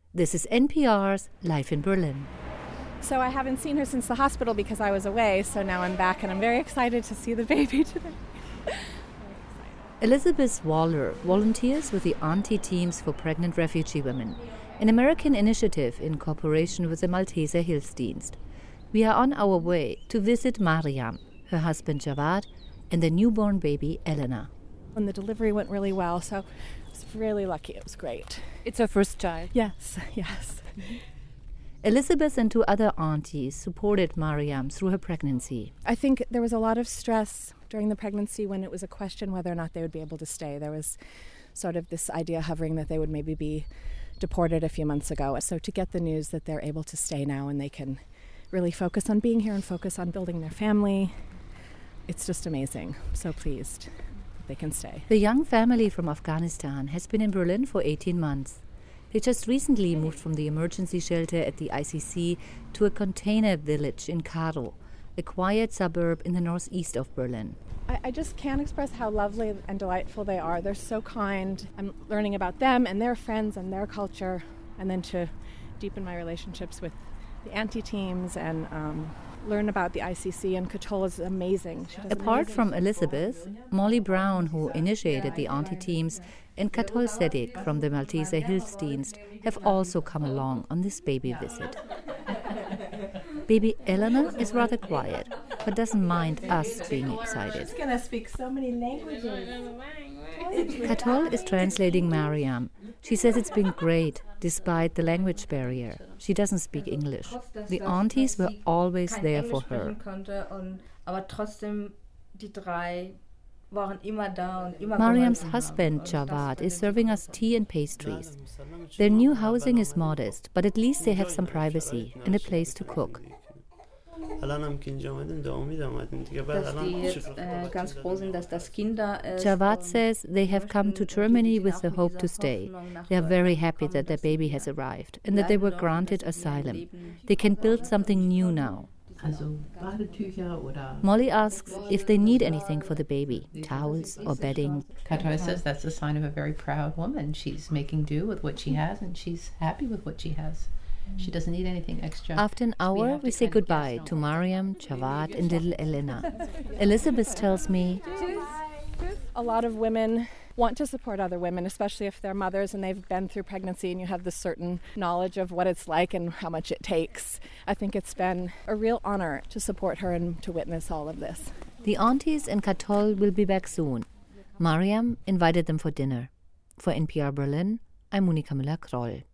This is NPR's Life in Berlin. So I haven't seen her since the hospital because I was away, so now I'm back and I'm very excited to see the baby today. Elizabeth Waller volunteers with the Auntie Teams for Pregnant Refugee Women, an American initiative in cooperation with the Malteser Hilfsdienst. We are on our way to visit Mariam, her husband Javad, and the newborn baby Elena. And the delivery went really well, so I was really lucky. It was great. It's her first child? Yes. Elizabeth and two other aunties supported Mariam through her pregnancy. I think there was a lot of stress during the pregnancy when it was a question whether or not they would be able to stay. There was sort of this idea hovering that they would maybe be deported a few months ago. So to get the news that they're able to stay now and they can really focus on being here and focus on building their family, it's just amazing. I'm so pleased that they can stay. The young family from Afghanistan has been in Berlin for 18 months. They just recently moved from the emergency shelter at the ICC to a container village in Karo, a quiet suburb in the northeast of Berlin. I just can't express how lovely and delightful they are. They're so kind. I'm learning about them and their friends and their culture, and then to deepen my relationships with the Auntie Teams and learn about the ICC. And Katol is amazing. Apart from Elizabeth, Molly Brown, who initiated the Auntie Teams, and Katol Sedik from the Malteser Hilfsdienst have also come along on this baby visit. Baby Elena is rather quiet, but doesn't mind us being excited. She's going to speak so many languages. Katol is translating Mariam. She says it's been great, despite the language barrier. She doesn't speak English. The aunties were always there for her. Mariam's husband, Javad, is serving us tea and pastries. Their new housing is modest, but at least they have some privacy and a place to cook. Javad says they have come to Germany with the hope to stay. They are very happy that their baby has arrived and that they were granted asylum. They can build something new now. Molly asks if they need anything for the baby, towels or bedding. Katol says that's a sign of a very proud woman. She's making do with what she has, and she's happy with what she has. She doesn't need anything extra. After an hour, we say goodbye to Mariam, Javad, and little Elena. Elizabeth tells me, a lot of women want to support other women, especially if they're mothers and they've been through pregnancy and you have this certain knowledge of what it's like and how much it takes. I think it's been a real honor to support her and to witness all of this. The aunties and Katol will be back soon. Mariam invited them for dinner. For NPR Berlin, I'm Monika Müller-Kroll.